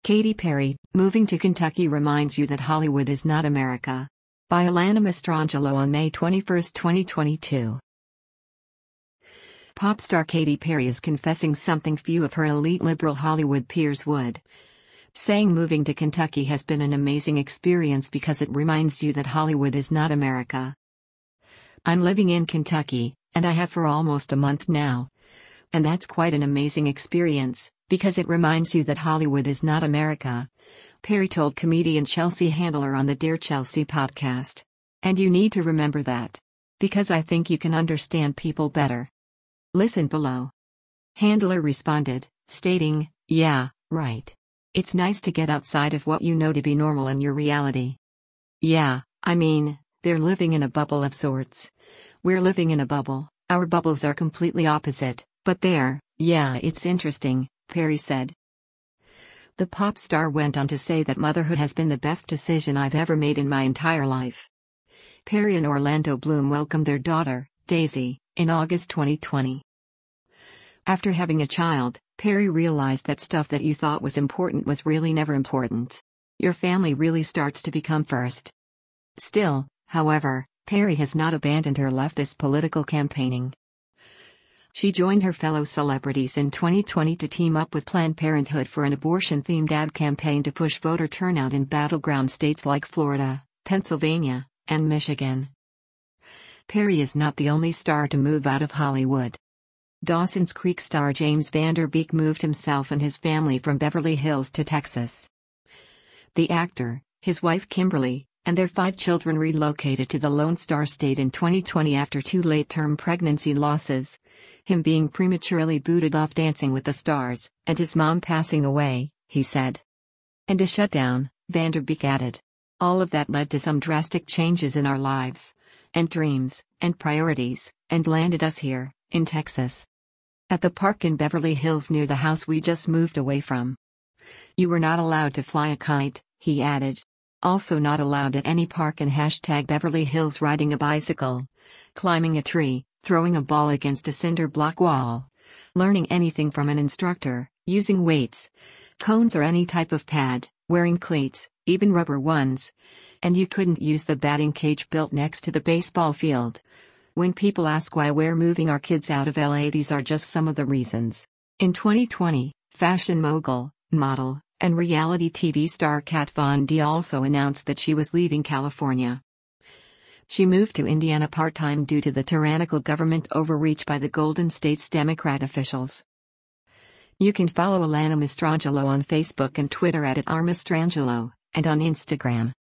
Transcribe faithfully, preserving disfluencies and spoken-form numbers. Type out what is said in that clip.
Katy Perry, moving to Kentucky reminds you that Hollywood is not America. By Alana Mastrangelo on May twenty-first, twenty twenty-two. Pop star Katy Perry is confessing something few of her elite liberal Hollywood peers would. Saying moving to Kentucky has been an amazing experience because it reminds you that Hollywood is not America. I'm living in Kentucky, and I have for almost a month now. And that's quite an amazing experience, because it reminds you that Hollywood is not America, Perry told comedian Chelsea Handler on the Dear Chelsea podcast. And you need to remember that. Because I think you can understand people better. Listen below. Handler responded, stating, "Yeah, right. It's nice to get outside of what you know to be normal in your reality. Yeah, I mean, they're living in a bubble of sorts. We're living in a bubble, our bubbles are completely opposite, but there, yeah, it's interesting," Perry said. The pop star went on to say that motherhood has been the best decision I've ever made in my entire life. Perry and Orlando Bloom welcomed their daughter, Daisy, in August twenty twenty. After having a child, Perry realized that stuff that you thought was important was really never important. Your family really starts to become first. Still, however, Perry has not abandoned her leftist political campaigning. She joined her fellow celebrities in twenty twenty to team up with Planned Parenthood for an abortion-themed ad campaign to push voter turnout in battleground states like Florida, Pennsylvania, and Michigan. Perry is not the only star to move out of Hollywood. Dawson's Creek star James Van Der Beek moved himself and his family from Beverly Hills to Texas. The actor, his wife Kimberly, and their five children relocated to the Lone Star State in twenty twenty after two late-term pregnancy losses, him being prematurely booted off Dancing with the Stars, and his mom passing away, he said. And a shutdown, Van Der Beek added. All of that led to some drastic changes in our lives, and dreams, and priorities, and landed us here, in Texas. At the park in Beverly Hills near the house we just moved away from. You were not allowed to fly a kite, he added. Also not allowed at any park in hashtag Beverly Hills riding a bicycle, climbing a tree, throwing a ball against a cinder block wall, learning anything from an instructor, using weights, cones or any type of pad, wearing cleats, even rubber ones. And you couldn't use the batting cage built next to the baseball field. When people ask why we're moving our kids out of L A, these are just some of the reasons. In twenty twenty, fashion mogul, model, and reality T V star Kat Von D also announced that she was leaving California. She moved to Indiana part-time due to the tyrannical government overreach by the Golden State's Democrat officials. You can follow Alana Mastrangelo on Facebook and Twitter at @rmastrangelo, and on Instagram.